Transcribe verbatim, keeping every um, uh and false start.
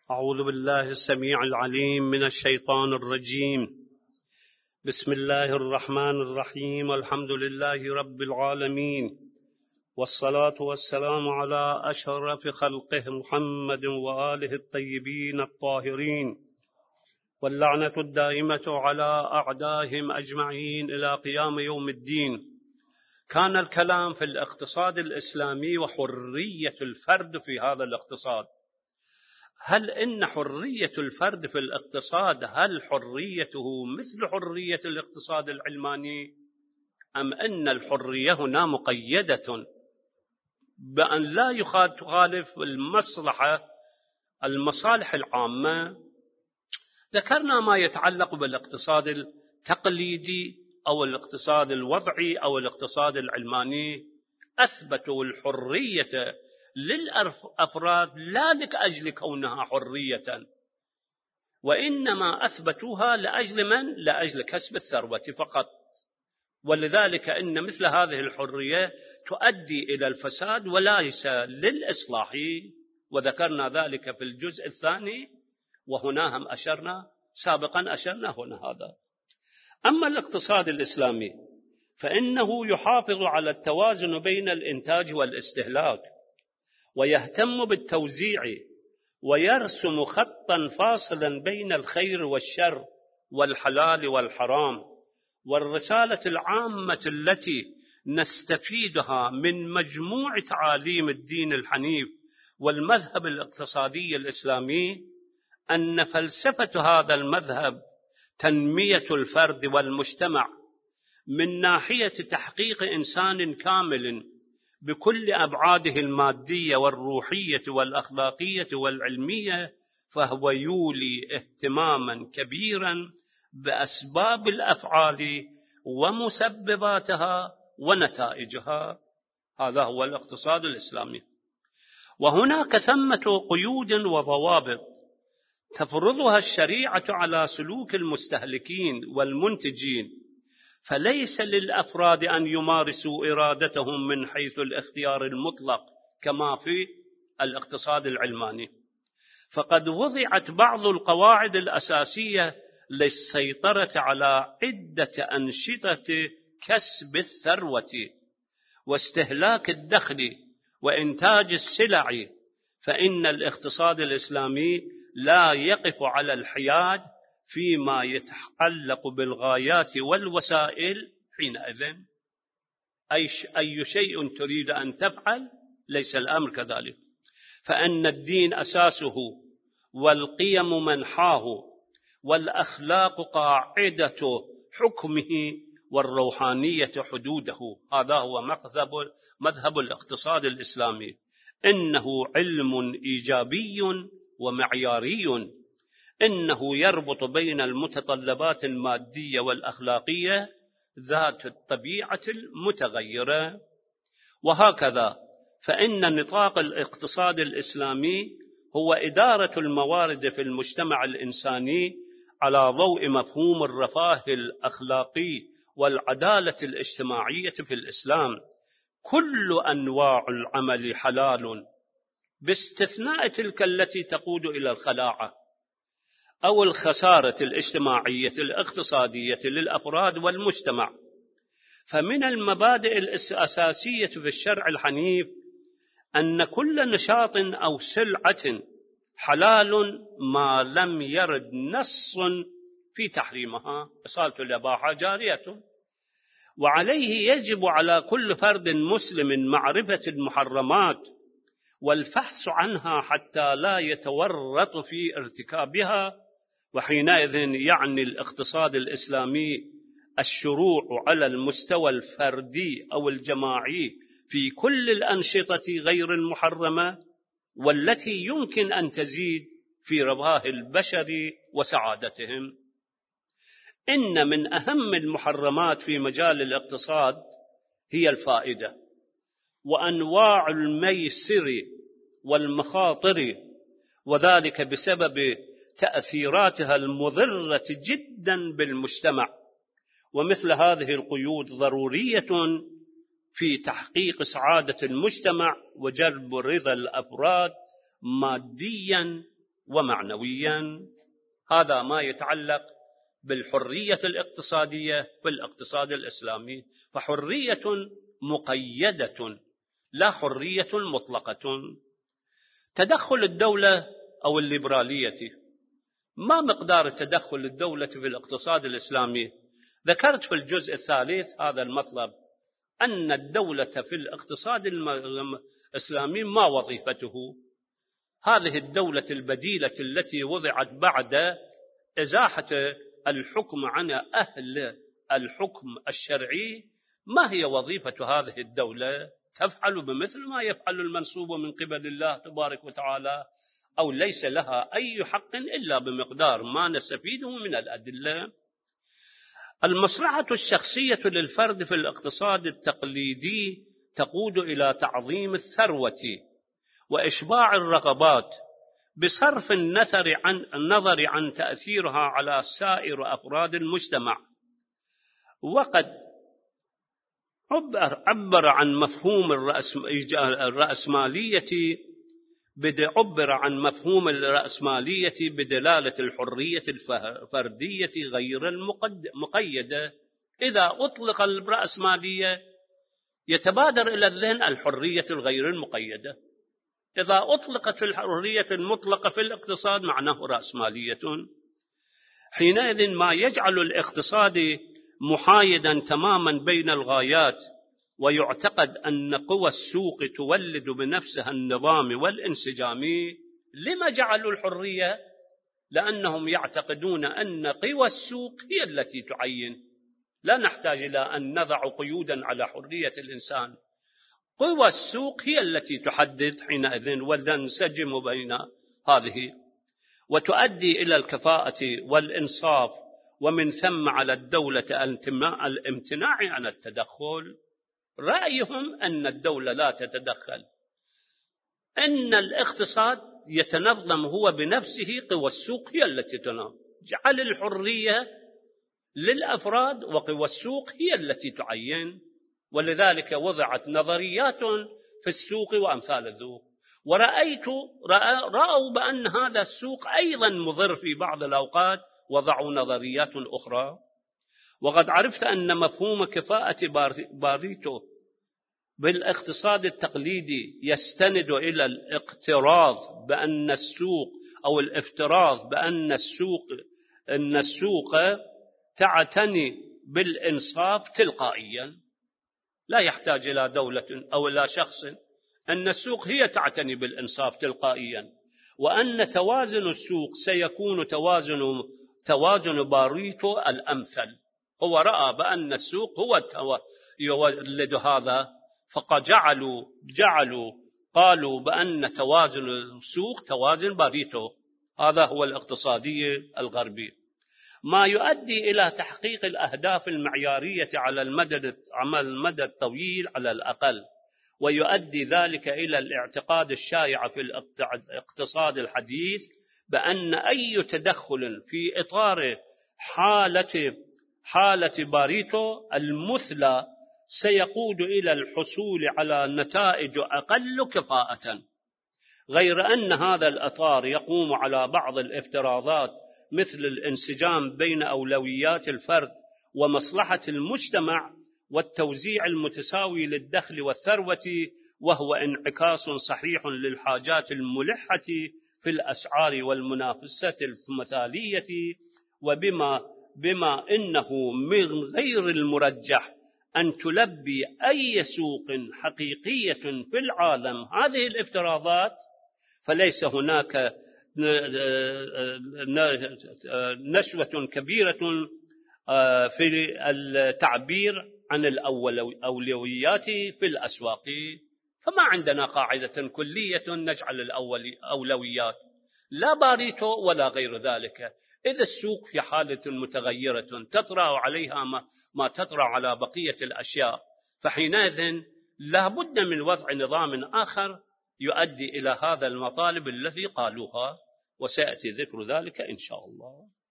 أعوذ بالله السميع العليم من الشيطان الرجيم. بسم الله الرحمن الرحيم. الحمد لله رب العالمين، والصلاة والسلام على أشرف خلقه محمد وآله الطيبين الطاهرين، واللعنة الدائمة على أعدائهم أجمعين إلى قيام يوم الدين. كان الكلام في الاقتصاد الإسلامي وحرية الفرد في هذا الاقتصاد. هل إن حرية الفرد في الاقتصاد هل حريته مثل حرية الاقتصاد العلماني، أم أن الحرية هنا مقيدة بأن لا يخالف المصلحة المصالح العامة؟ ذكرنا ما يتعلق بالاقتصاد التقليدي أو الاقتصاد الوضعي أو الاقتصاد العلماني. أثبتوا الحرية للأفراد لا لأجل كونها حرية، وإنما أثبتوها لأجل من؟ لأجل كسب الثروة فقط. ولذلك إن مثل هذه الحرية تؤدي إلى الفساد وليس للإصلاح، وذكرنا ذلك في الجزء الثاني، وهنا هم أشرنا سابقا أشرنا هنا هذا. أما الاقتصاد الإسلامي فإنه يحافظ على التوازن بين الإنتاج والاستهلاك، ويهتم بالتوزيع، ويرسم خطا فاصلا بين الخير والشر والحلال والحرام. والرسالة العامة التي نستفيدها من مجموع تعاليم الدين الحنيف والمذهب الاقتصادي الإسلامي أن فلسفة هذا المذهب تنمية الفرد والمجتمع من ناحية تحقيق إنسان كامل بكل أبعاده المادية والروحية والأخلاقية والعلمية، فهو يولي اهتماما كبيرا بأسباب الأفعال ومسبباتها ونتائجها. هذا هو الاقتصاد الإسلامي. وهناك ثمة قيود وضوابط تفرضها الشريعة على سلوك المستهلكين والمنتجين، فليس للأفراد أن يمارسوا إرادتهم من حيث الاختيار المطلق كما في الاقتصاد العلماني. فقد وضعت بعض القواعد الأساسية للسيطرة على عدة أنشطة كسب الثروة واستهلاك الدخل وإنتاج السلع، فإن الاقتصاد الإسلامي لا يقف على الحياد فيما يتعلق بالغايات والوسائل. حينئذ أي شيء تريد أن تفعل ليس الأمر كذلك، فإن الدين أساسه والقيم منحاه والأخلاق قاعدة حكمه والروحانية حدوده. هذا هو مذهب مذهب الاقتصاد الإسلامي. إنه علم إيجابي ومعياري، إنه يربط بين المتطلبات المادية والأخلاقية ذات الطبيعة المتغيرة. وهكذا فإن نطاق الاقتصاد الإسلامي هو إدارة الموارد في المجتمع الإنساني على ضوء مفهوم الرفاه الأخلاقي والعدالة الاجتماعية في الإسلام. كل أنواع العمل حلال باستثناء تلك التي تقود إلى الخلاعة أو الخسارة الاجتماعية الاقتصادية للأفراد والمجتمع. فمن المبادئ الأساسية في الشرع الحنيف أن كل نشاط أو سلعة حلال ما لم يرد نص في تحريمها. إصالة الإباحة جارية، وعليه يجب على كل فرد مسلم معرفة المحرمات والفحص عنها حتى لا يتورط في ارتكابها. وحينئذ يعني الاقتصاد الإسلامي الشروع على المستوى الفردي أو الجماعي في كل الأنشطة غير المحرمة والتي يمكن أن تزيد في رفاه البشر وسعادتهم. إن من أهم المحرمات في مجال الاقتصاد هي الفائدة وأنواع الميسر والمخاطر، وذلك بسبب تأثيراتها المضرة جدا بالمجتمع. ومثل هذه القيود ضرورية في تحقيق سعادة المجتمع وجلب رضا الأفراد ماديا ومعنويا. هذا ما يتعلق بالحرية الاقتصادية في الاقتصاد الإسلامي، فحرية مقيدة لا حرية مطلقة. تدخل الدولة أو الليبرالية، ما مقدار تدخل الدولة في الاقتصاد الإسلامي؟ ذكرت في الجزء الثالث هذا المطلب، أن الدولة في الاقتصاد الإسلامي ما وظيفته. هذه الدولة البديلة التي وضعت بعد إزاحة الحكم عن أهل الحكم الشرعي، ما هي وظيفة هذه الدولة؟ تفعل بمثل ما يفعل المنصوب من قبل الله تبارك وتعالى، أو ليس لها أي حق إلا بمقدار ما نستفيده من الأدلة. المصلحة الشخصية للفرد في الاقتصاد التقليدي تقود إلى تعظيم الثروة وإشباع الرغبات بصرف النظر عن النظر عن تأثيرها على سائر أفراد المجتمع. وقد عبر عن مفهوم الرأسمالية عبر عن مفهوم الرأسمالية بدلالة الحرية الفردية غير المقيدة. إذا أطلق الرأسمالية يتبادر إلى الذهن الحرية الغير المقيدة. إذا أطلقت الحرية المطلقة في الاقتصاد معناه رأسمالية. حينئذ ما يجعل الاقتصاد محايدا تماما بين الغايات، ويعتقد أن قوى السوق تولد بنفسها النظام والانسجام. لما جعلوا الحرية؟ لأنهم يعتقدون أن قوى السوق هي التي تعين، لا نحتاج إلى أن نضع قيودا على حرية الإنسان. قوى السوق هي التي تحدد حينئذ، وننسجم بين هذه وتؤدي إلى الكفاءة والإنصاف، ومن ثم على الدولة الامتناع عن التدخل. رأيهم أن الدولة لا تتدخل، أن الاقتصاد يتنظم هو بنفسه، قوى السوق هي التي تنظم. جعل الحرية للأفراد وقوى السوق هي التي تعين، ولذلك وضعت نظريات في السوق وأمثال الذوق. ورأيت رأوا بأن هذا السوق أيضا مضر في بعض الأوقات، وضعوا نظريات أخرى. وقد عرفت أن مفهوم كفاءة باريتو بالاقتصاد التقليدي يستند إلى الاقتراض بأن السوق أو الافتراض بأن السوق أن السوق تعتني بالإنصاف تلقائيا، لا يحتاج إلى دولة أو إلى شخص، أن السوق هي تعتني بالإنصاف تلقائيا، وأن توازن السوق سيكون توازن توازن باريتو الأمثل. هو رأى بأن السوق هو يولد هذا، فقد جعلوا جعلوا قالوا بأن توازن السوق توازن باريتو. هذا هو الاقتصادي الغربي، ما يؤدي إلى تحقيق الأهداف المعيارية على المدى على المدى الطويل على الأقل، ويؤدي ذلك إلى الاعتقاد الشائع في الاقتصاد الحديث بأن أي تدخل في إطار حالة حالة باريتو المثلى سيقود إلى الحصول على نتائج أقل كفاءة، غير أن هذا الإطار يقوم على بعض الافتراضات مثل الانسجام بين أولويات الفرد ومصلحة المجتمع والتوزيع المتساوي للدخل والثروة، وهو انعكاس صحيح للحاجات الملحة في الأسعار والمنافسة المثالية. وبما بما إنه من غير المرجح أن تلبي أي سوق حقيقية في العالم هذه الافتراضات، فليس هناك نشوة كبيرة في التعبير عن الأولويات في الأسواق. فما عندنا قاعدة كلية نجعل الأولويات، لا باريتو ولا غير ذلك. إذا السوق في حالة متغيرة تطرأ عليها ما, ما تطرأ على بقية الأشياء، فحينئذ لا بد من وضع نظام آخر يؤدي إلى هذا المطالب التي قالوها، وسيأتي ذكر ذلك إن شاء الله.